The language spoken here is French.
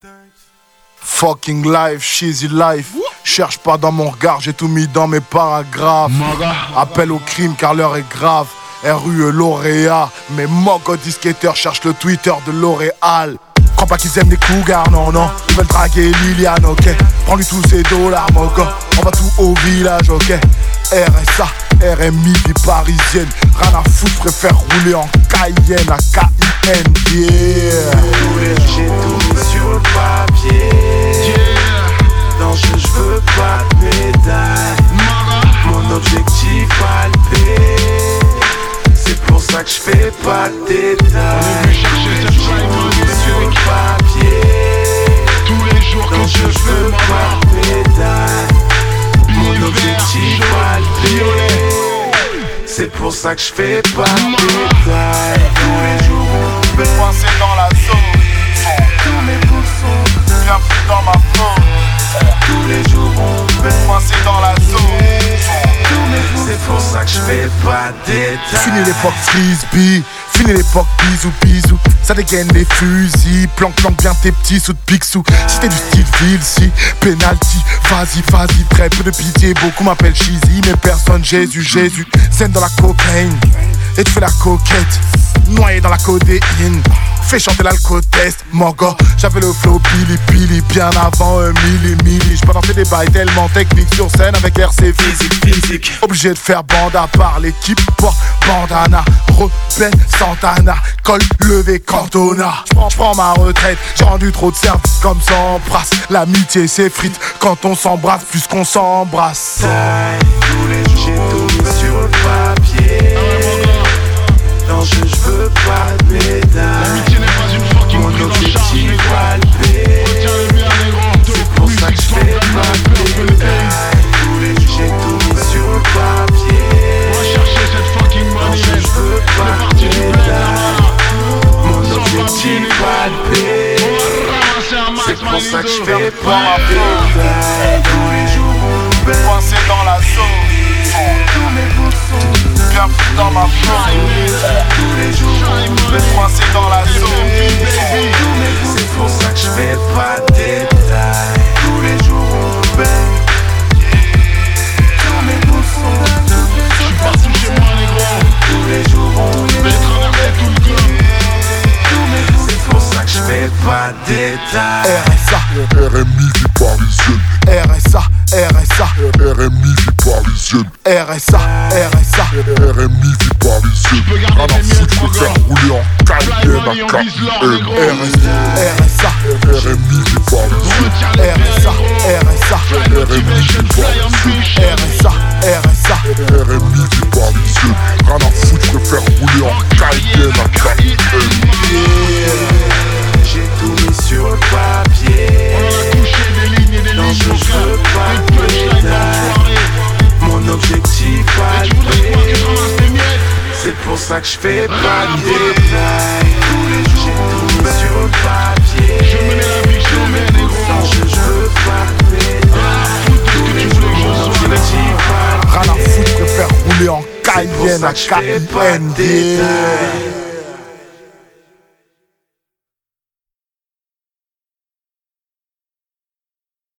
Fucking life, cheesy life. Cherche pas dans mon regard, j'ai tout mis dans mes paragraphes. Appel au crime car l'heure est grave. RUE lauréat, mes mocs disquetteurs cherchent le Twitter de L'Oréal. Crois pas qu'ils aiment les cougars, non, non. Ils veulent draguer Liliane, ok. Prends-lui tous ces dollars, mon gars. On va tout au village, ok. RSA, RMI, vie parisienne. Rien à foutre, préfère rouler en Cayenne, à K-I-N, yeah. J'ai tout mis sur le papier, yeah. Dans le jeu, j'veux pas de médaille. Mon objectif palpé, c'est pour ça que j'fais pas de détails. J'ai tout mis sur le papier, tous les jours quand je veux pas de médaille. Mon objectif palpé, c'est pour ça que j'fais pas de détails. Tous les jours on fait coincé dans la zone. tous mes bouts sont Bienvenue dans ma faune. tous les jours on fait Coincé dans la zone. c'est pour ça que j'fais pas de détails. Fini l'époque frisbee, fini l'époque bisou bisou. Ça dégaine les fusils, planque bien tes petits sous de pixou. Si t'es du style ville, si penalty, vas-y, très peu de pitié. Beaucoup m'appellent cheesy, mais personne Jésus. Scène dans la cocaïne, et tu fais la coquette, noyé dans la codéine. Fais chanter l'alcotest, mon gars. J'avais le flow pili, bien avant un milli. J'peux danser des bails tellement techniques sur scène avec RC physique. Obligé de faire bande à part, l'équipe porte bandana. Rebelle Santana, col levé Cantona. J'prends ma retraite, j'ai rendu trop de service comme ça embrasse. L'amitié s'effrite quand on s'embrasse plus qu'on s'embrasse. Tous les jours j'ai tout mis sur le papier. Dans le jeu j'veux pas de médaille. L'amitié n'est pas une fucking mon prise en charge, objectif négro. palpé, Retiens le bien, négro. c'est pour ça que j'fais pas de détails. Tous les jours j'ai tout mis sur le papier. On va chercher cette fucking Dans le money. jeu j'veux On est pas parti de du bled médaille. là-bas. Mon Sans objectif papier, palpé, on va ramasser un max, c'est pour ça que Manizo. j'fais pas de détails. Tous les jours on fait Coincé dans la zone. tous mes bouts sont Bienvenue dans ma faune. tous les jours on fait Coincé dans la zone. c'est pour ça que j'fais pas de détails. Tous les jours on fait tous mes bouts sont Je suis parti chez moi, négro. tous les jours on J'ai fait traversé tout le globe. c'est pour ça que j'fais pas de détails. RSA, RMI vie parisienne, RSA, RMI vie parisienne, RSA, RMI vie parisienne. peux Rien garder à tes miettes, foutre, mon préfère gars. rouler en Fly Cayenne money, à on vise l'or, KIN. négro. RSA, RMI vie parisienne, Retiens les RSA, biens, RSA, Fly motivation, fly ambition. RSA, RMI vie parisienne. Rien à foutre, préfère rouler en Cayenne à KIN. J'ai tout mis sur le papier. On a couché des lignes et des Non, lignes je veux vocales. pas Des punchlines dans de le soirée. Mon objectif Et tu voudrais quoi que je palpé, ramasse tes miettes? c'est pour ça que j'fais pas de détails. Tous les jours j'ai tout mis sur le papier. Je menais la vie que je mets, négro. Dans le jeu j'veux pas de médaille. Foutre tout ce que tu voulais que je Mon sois, négro. objectif Rien à palpé, foutre, préfère rouler en c'est pour Cayenne ça à que j'fais pas de KIN. détails.